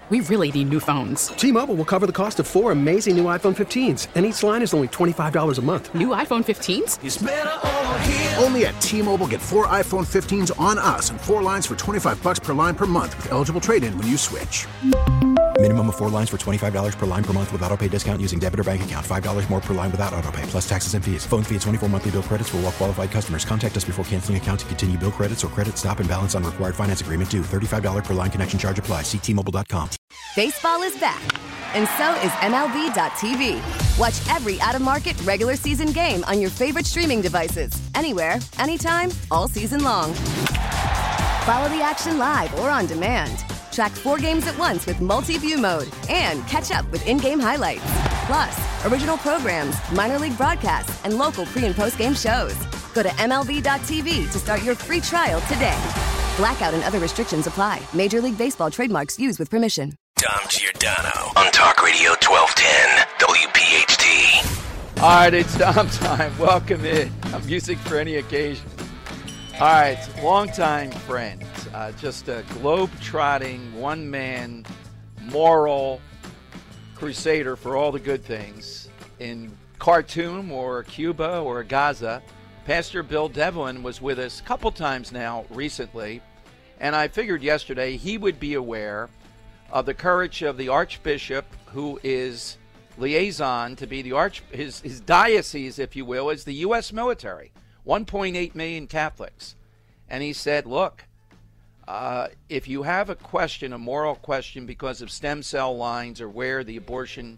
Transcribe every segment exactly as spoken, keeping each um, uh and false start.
We really need new phones. T-Mobile will cover the cost of four amazing new iPhone fifteens, and each line is only twenty-five dollars a month. New iPhone fifteens? It's better over here. Only at T-Mobile, get four iPhone fifteens on us and four lines for twenty-five dollars per line per month with eligible trade-in when you switch. Minimum of four lines for twenty-five dollars per line per month with autopay discount using debit or bank account. five dollars more per line without autopay, plus taxes and fees. Phone fee at twenty-four monthly bill credits for well-qualified customers. Contact us before canceling account to continue bill credits or credit stop and balance on required finance agreement due. thirty-five dollars per line connection charge applies. See T Mobile dot com. Baseball is back, and so is M L B dot T V. Watch every out-of-market regular season game on your favorite streaming devices. Anywhere, anytime, all season long. Follow the action live or on demand. Track four games at once with multi-view mode and catch up with in-game highlights. Plus, original programs, minor league broadcasts, and local pre- and post-game shows. Go to M L B dot T V to start your free trial today. Blackout and other restrictions apply. Major League Baseball trademarks used with permission. Dom Giordano on Talk Radio twelve ten W P H T. All right, it's Dom time. Welcome in. Music for any occasion. All right, longtime friend, uh, just a globe-trotting, one-man, moral crusader for all the good things in Khartoum or Cuba or Gaza. Pastor Bill Devlin was with us a couple times now recently, and I figured yesterday he would be aware of the courage of the Archbishop, who is liaison to be the arch his his diocese, if you will, is the U S military, one point eight million Catholics, and he said, "Look, uh, if you have a question, a moral question, because of stem cell lines or where the abortion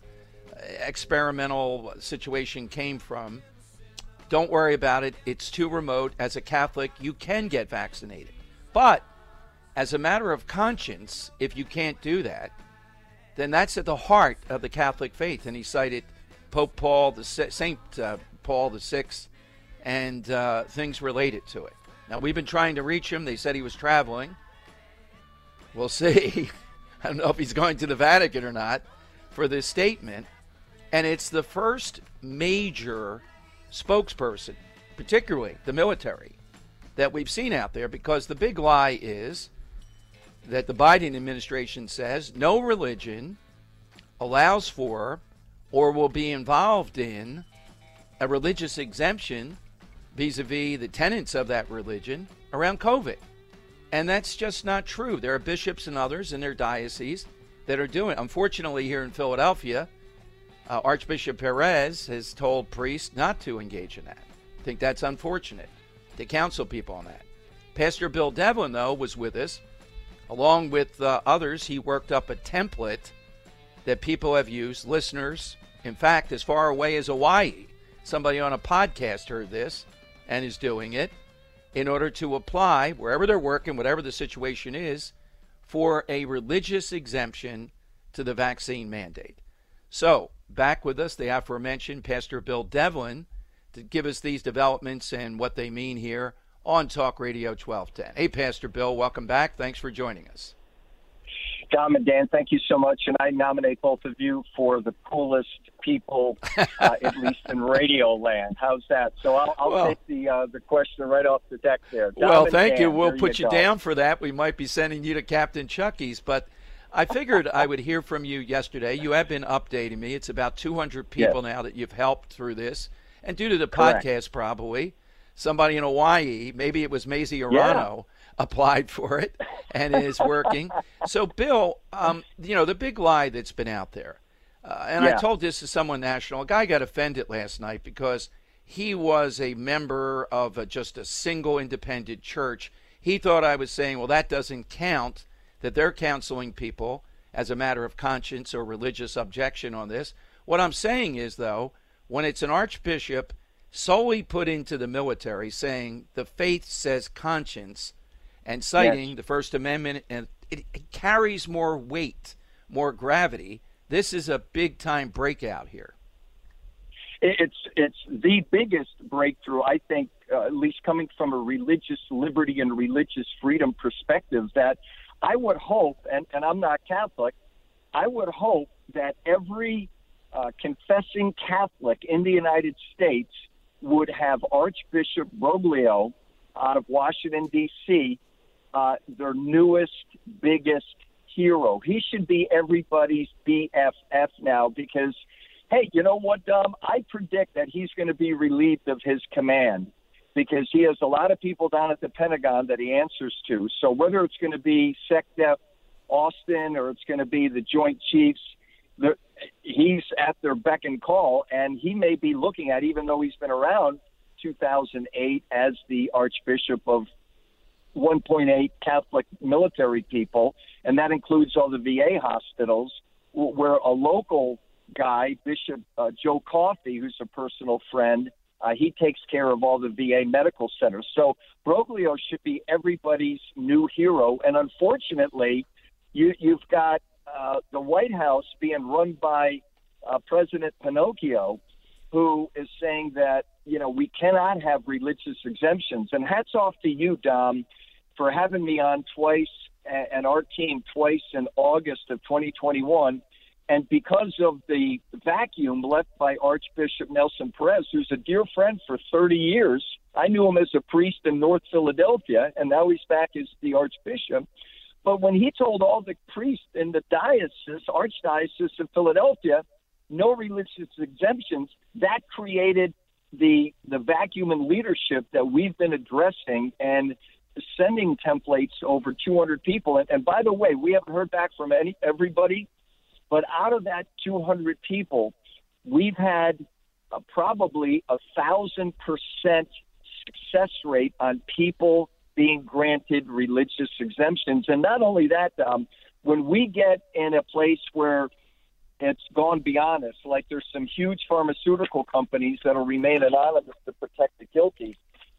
experimental situation came from, don't worry about it. It's too remote. As a Catholic, you can get vaccinated, but as a matter of conscience, if you can't do that, then that's at the heart of the Catholic faith." And he cited Pope Paul, the Saint uh, Paul the Sixth, and uh, things related to it. Now, we've been trying to reach him. They said he was traveling. We'll see. I don't know if he's going to the Vatican or not for this statement. And it's the first major spokesperson, particularly the military, that we've seen out there, because the big lie is that the Biden administration says no religion allows for or will be involved in a religious exemption vis-a-vis the tenets of that religion around COVID. And that's just not true. There are bishops and others in their dioceses that are doing it. Unfortunately, here in Philadelphia, uh, Archbishop Perez has told priests not to engage in that. I think that's unfortunate, to counsel people on that. Pastor Bill Devlin, though, was with us. Along with uh, others, he worked up a template that people have used, listeners. In fact, as far away as Hawaii, somebody on a podcast heard this and is doing it in order to apply, wherever they're working, whatever the situation is, for a religious exemption to the vaccine mandate. So, back with us, the aforementioned Pastor Bill Devlin, to give us these developments and what they mean here on Talk Radio twelve ten. Hey, Pastor Bill, welcome back. Thanks for joining us. Dom and Dan, thank you so much, and I nominate both of you for the coolest people, uh, at least in radio land. How's that? So I'll, I'll well, take the uh, the question right off the deck there. Dom well, and thank Dan, you. We'll there put you, you down for that. We might be sending you to Captain Chucky's, but I figured I would hear from you yesterday. You have been updating me. It's about two hundred people yes. now that you've helped through this, and due to the Correct. podcast, probably somebody in Hawaii, maybe it was Mazie Arano, yeah. applied for it and is working. So, Bill, um, you know, the big lie that's been out there, uh, and yeah. I told this to someone national, a guy got offended last night because he was a member of a, just a single independent church. He thought I was saying, well, that doesn't count, that they're counseling people as a matter of conscience or religious objection on this. What I'm saying is, though, when it's an archbishop solely put into the military saying the faith says conscience and citing yes. the First Amendment, and it, it carries more weight, more gravity. This is a big-time breakout here. It's it's the biggest breakthrough, I think, uh, at least coming from a religious liberty and religious freedom perspective, that I would hope, and, and I'm not Catholic, I would hope that every uh, confessing Catholic in the United States would have Archbishop Broglio out of Washington, D C, uh, their newest, biggest hero. He should be everybody's B F F now because, hey, you know what, Dom? I predict that he's going to be relieved of his command because he has a lot of people down at the Pentagon that he answers to. So whether it's going to be SecDef Austin or it's going to be the Joint Chiefs, the, he's at their beck and call, and he may be looking at, even though he's been around two thousand eight as the Archbishop of one point eight Catholic military people, and that includes all the V A hospitals, where a local guy, Bishop uh, Joe Coffey, who's a personal friend, uh, he takes care of all the V A medical centers. So Broglio should be everybody's new hero, and unfortunately, you, you've got uh, the White House being run by uh, President Pinocchio, who is saying that, you know, we cannot have religious exemptions. And hats off to you, Dom, for having me on twice and our team twice in August of twenty twenty-one. And because of the vacuum left by Archbishop Nelson Perez, who's a dear friend for thirty years, I knew him as a priest in North Philadelphia, and now he's back as the Archbishop. But when he told all the priests in the diocese, Archdiocese of Philadelphia, no religious exemptions, that created the the vacuum in leadership that we've been addressing and sending templates to over two hundred people. And, and by the way, we haven't heard back from any everybody, but out of that two hundred people, we've had uh, probably a thousand percent success rate on people being granted religious exemptions. And not only that, um, when we get in a place where it's gone beyond us, like there's some huge pharmaceutical companies that will remain anonymous to protect the guilty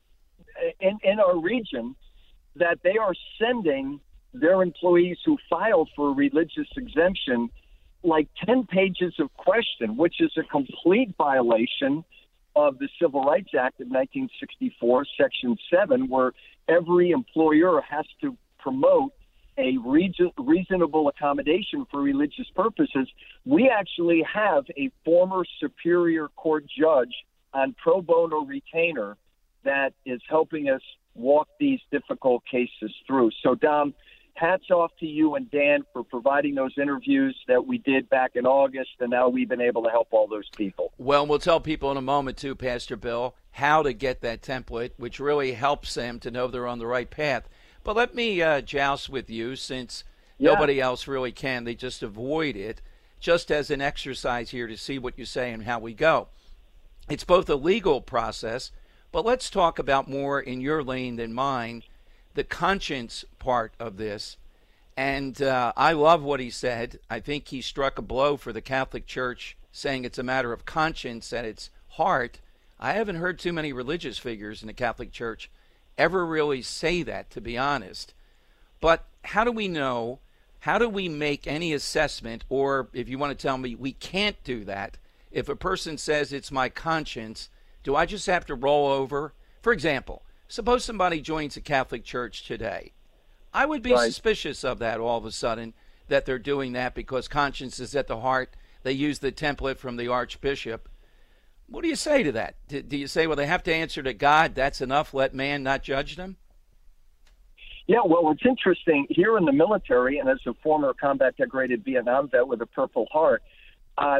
in, in our region, that they are sending their employees who file for a religious exemption like ten pages of question, which is a complete violation of the Civil Rights Act of nineteen sixty-four, Section seven, where every employer has to promote a reason, reasonable accommodation for religious purposes. We actually have a former Superior Court judge on pro bono retainer that is helping us walk these difficult cases through. So, Dom, hats off to you and Dan for providing those interviews that we did back in August, and now we've been able to help all those people. Well, we'll tell people in a moment, too, Pastor Bill, how to get that template, which really helps them to know they're on the right path. But let me uh, joust with you, since yeah. nobody else really can. They just avoid it, just as an exercise here to see what you say and how we go. It's both a legal process, but let's talk about more in your lane than mine, the conscience part of this. And uh, I love what he said. I think he struck a blow for the Catholic Church, saying it's a matter of conscience at its heart. I haven't heard too many religious figures in the Catholic Church ever really say that, to be honest. But how do we know, how do we make any assessment, or if you want to tell me we can't do that, if a person says it's my conscience, do I just have to roll over? For example, suppose somebody joins the Catholic Church today. I would be right. suspicious of that all of a sudden, that they're doing that because conscience is at the heart. They use the template from the Archbishop. What do you say to that? Do, do you say, well, they have to answer to God, that's enough, let man not judge them? Yeah, well, it's interesting. Here in the military, and as a former combat-degraded Vietnam vet with a Purple Heart, uh,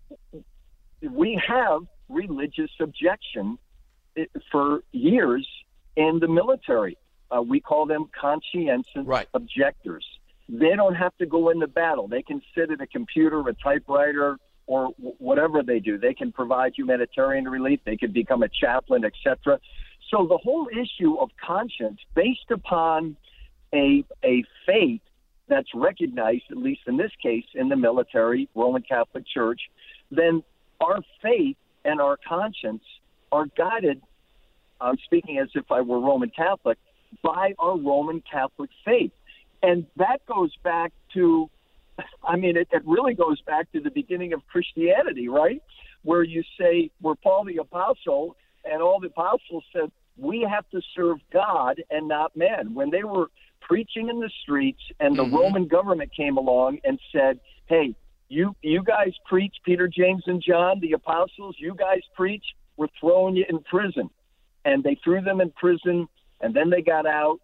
we have religious objection for years in the military. Uh, we call them conscientious right. objectors. They don't have to go into battle. They can sit at a computer, a typewriter, or w- whatever they do. They can provide humanitarian relief. They can become a chaplain, et cetera. So the whole issue of conscience, based upon a a faith that's recognized, at least in this case, in the military, Roman Catholic Church, then our faith and our conscience are guided, I'm speaking as if I were Roman Catholic, by our Roman Catholic faith. And that goes back to, I mean, it, it really goes back to the beginning of Christianity, right? Where you say, where Paul the Apostle and all the apostles said, we have to serve God and not man. When they were preaching in the streets and the mm-hmm. Roman government came along and said, hey, you you guys preach, Peter, James, and John, the apostles, you guys preach, we're throwing you in prison. And they threw them in prison, and then they got out,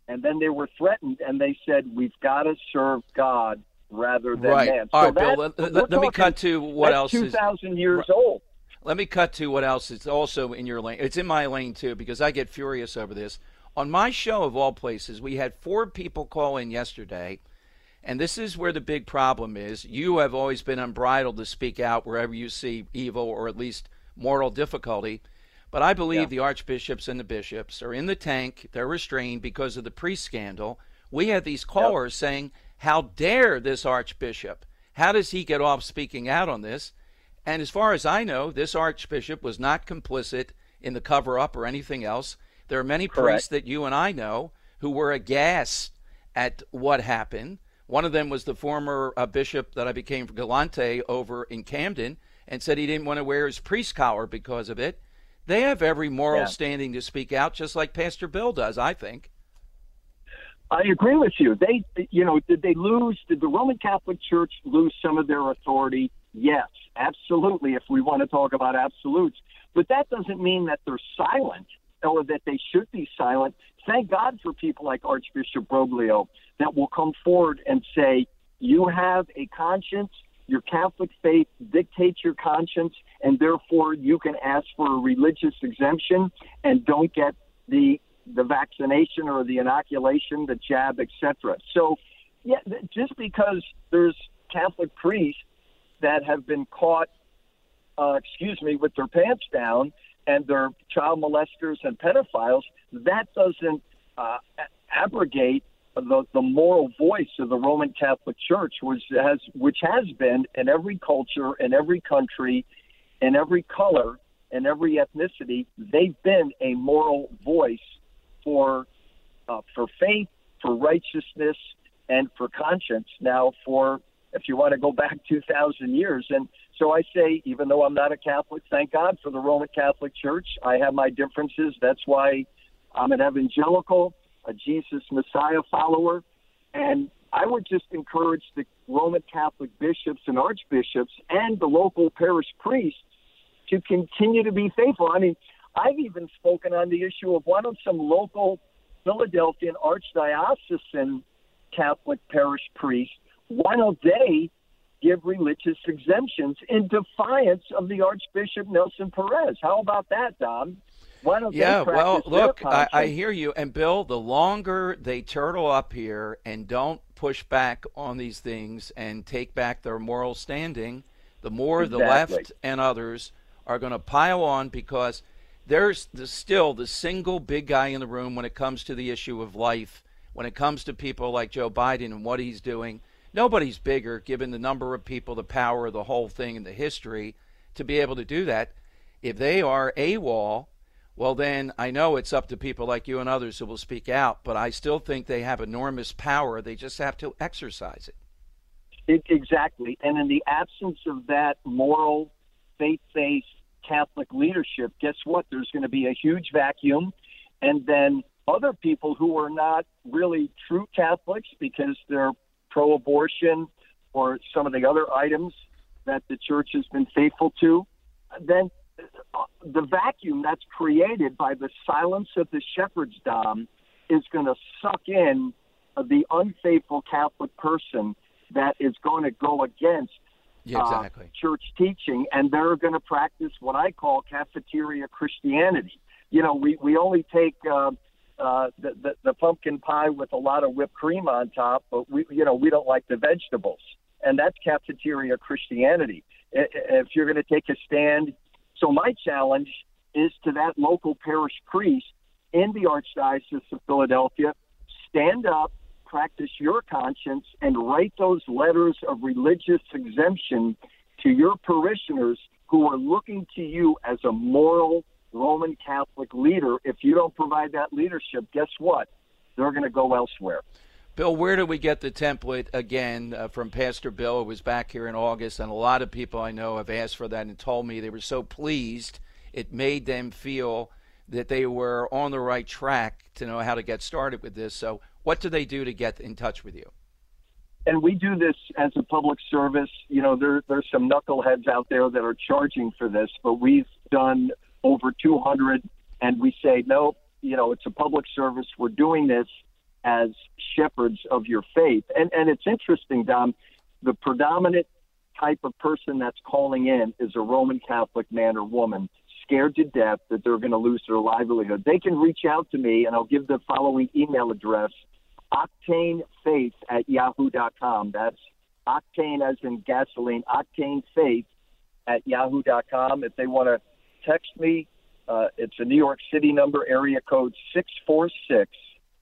and then they were threatened, and they said, we've got to serve God rather than right. man. All so right, Bill, that, let, let, let me cut to what else two is... two thousand years right. old. Let me cut to what else is also in your lane. It's in my lane, too, because I get furious over this. On my show, of all places, we had four people call in yesterday, and this is where the big problem is. You have always been unbridled to speak out wherever you see evil or at least moral difficulty. But I believe yeah. the archbishops and the bishops are in the tank. They're restrained because of the priest scandal. We had these callers yep. saying, how dare this archbishop? How does he get off speaking out on this? And as far as I know, this archbishop was not complicit in the cover-up or anything else. There are many Correct. priests that you and I know who were aghast at what happened. One of them was the former uh, bishop that I became galante over in Camden and said he didn't want to wear his priest collar because of it. They have every moral yeah. standing to speak out, just like Pastor Bill does, I think. I agree with you. They, you know, did they lose? Did the Roman Catholic Church lose some of their authority? Yes, absolutely, if we want to talk about absolutes. But that doesn't mean that they're silent or that they should be silent. Thank God for people like Archbishop Broglio that will come forward and say, you have a conscience, your Catholic faith dictates your conscience, and therefore you can ask for a religious exemption and don't get the the vaccination or the inoculation, the jab, et cetera. So, yeah, just because there's Catholic priests that have been caught, uh, excuse me, with their pants down and they're child molesters and pedophiles, that doesn't uh, abrogate the, the moral voice of the Roman Catholic Church, which has, which has been in every culture, in every country, in every color, in every ethnicity. They've been a moral voice for uh, for faith, for righteousness, and for conscience. Now, for if you want to go back two thousand years, and so I say, even though I'm not a Catholic, thank God for the Roman Catholic Church. I have my differences. That's why I'm an evangelical, a Jesus Messiah follower, and I would just encourage the Roman Catholic bishops and archbishops and the local parish priests to continue to be faithful. I mean, I've even spoken on the issue of why don't some local Philadelphian archdiocesan Catholic parish priests, why don't they give religious exemptions in defiance of the Archbishop Nelson Perez? How about that, Dom? Why don't yeah, they well, practice their look, I, conscience? I hear you. And, Bill, the longer they turtle up here and don't push back on these things and take back their moral standing, the more Exactly. the left and others are going to pile on, because there's the, still the single big guy in the room when it comes to the issue of life, when it comes to people like Joe Biden and what he's doing. Nobody's bigger, given the number of people, the power of the whole thing, and the history, to be able to do that. If they are AWOL, well, then I know it's up to people like you and others who will speak out, but I still think they have enormous power. They just have to exercise it. It exactly. And in the absence of that moral, faith-based Catholic leadership, guess what? There's going to be a huge vacuum. And then other people who are not really true Catholics because they're pro-abortion or some of the other items that the church has been faithful to, then the vacuum that's created by the silence of the shepherds, Dom, is going to suck in the unfaithful Catholic person that is going to go against yeah, exactly. uh, church teaching, and they're going to practice what I call cafeteria Christianity. You know, we, we only take uh, uh, the, the, the pumpkin pie with a lot of whipped cream on top, but we, you know, we don't like the vegetables, and that's cafeteria Christianity. If you're going to take a stand, so my challenge is to that local parish priest in the Archdiocese of Philadelphia, stand up, practice your conscience, and write those letters of religious exemption to your parishioners who are looking to you as a moral Roman Catholic leader. If you don't provide that leadership, guess what? They're going to go elsewhere. Bill, where do we get the template again uh, from Pastor Bill? It was back here in August, and a lot of people I know have asked for that and told me they were so pleased. It made them feel that they were on the right track to know how to get started with this. So what do they do to get in touch with you? And we do this as a public service. You know, there, there's some knuckleheads out there that are charging for this, but we've done over two hundred, and we say, no, you know, it's a public service. We're doing this as shepherds of your faith. And, and it's interesting, Dom, the predominant type of person that's calling in is a Roman Catholic man or woman scared to death that they're going to lose their livelihood. They can reach out to me, and I'll give the following email address, octanefaith at yahoo dot com. That's octane as in gasoline, octanefaith at yahoo dot com. If they want to text me, uh, it's a New York City number, area code six four six,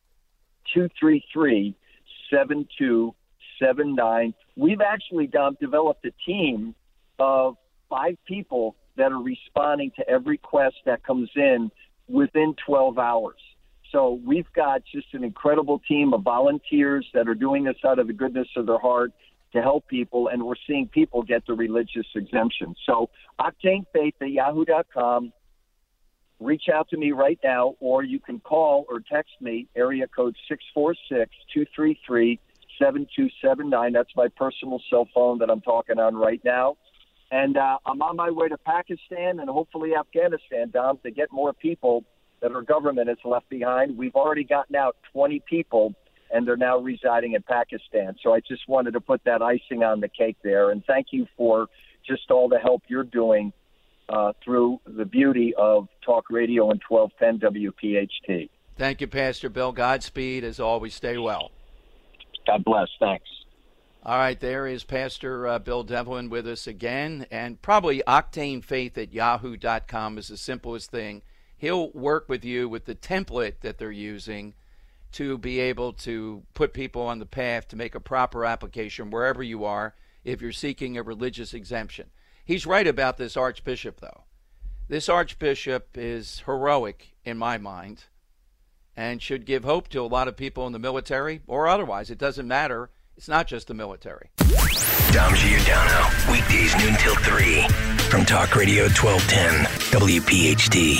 two three three, seven two seven nine. We've actually, Dom, developed a team of five people that are responding to every request that comes in within twelve hours. So we've got just an incredible team of volunteers that are doing this out of the goodness of their heart to help people, and we're seeing people get the religious exemption. So octanefaith at yahoo dot com. Reach out to me right now, or you can call or text me, area code six four six, two three three, seven two seven nine. That's my personal cell phone that I'm talking on right now. And uh, I'm on my way to Pakistan and hopefully Afghanistan, Dom, to get more people that our government has left behind. We've already gotten out twenty people, and they're now residing in Pakistan. So I just wanted to put that icing on the cake there. And thank you for just all the help you're doing uh, through the beauty of Talk Radio and twelve ten W P H T. Thank you, Pastor Bill. Godspeed. As always, stay well. God bless. Thanks. All right, there is Pastor uh, Bill Devlin with us again, and probably octanefaith at yahoo dot com is the simplest thing. He'll work with you with the template that they're using to be able to put people on the path to make a proper application wherever you are if you're seeking a religious exemption. He's right about this archbishop, though. This archbishop is heroic in my mind and should give hope to a lot of people in the military or otherwise. It doesn't matter. It's not just the military. Dom Giordano, weekdays noon till three from Talk Radio twelve ten W P H T.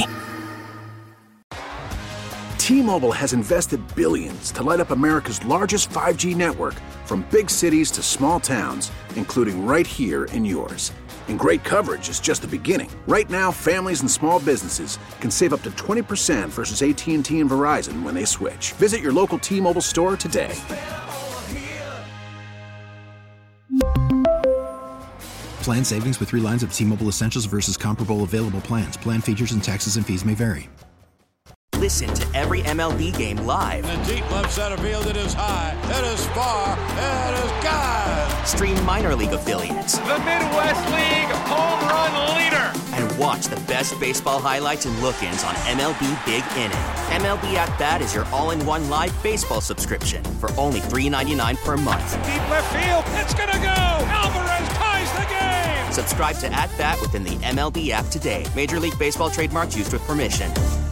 T-Mobile has invested billions to light up America's largest five G network, from big cities to small towns, including right here in yours. And great coverage is just the beginning. Right now, families and small businesses can save up to twenty percent versus A T and T and Verizon when they switch. Visit your local T-Mobile store today. Plan savings with three lines of T-Mobile Essentials versus comparable available plans. Plan features and taxes and fees may vary. Listen to every M L B game live. In the deep left center field, it is high, it is far, it is gone. Stream minor league affiliates. The Midwest League home run leader. And watch the best baseball highlights and look-ins on M L B Big Inning. M L B At Bat is your all-in-one live baseball subscription for only three dollars and ninety-nine cents per month. Deep left field, it's gonna go. Alvarez ties the game. Subscribe to At Bat within the M L B app today. Major League Baseball trademarks used with permission.